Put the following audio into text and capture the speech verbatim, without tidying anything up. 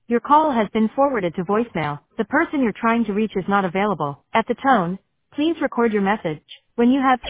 Your call has been forwarded to voicemail. The person you're trying to reach is not available. At the tone, please record your message. When you have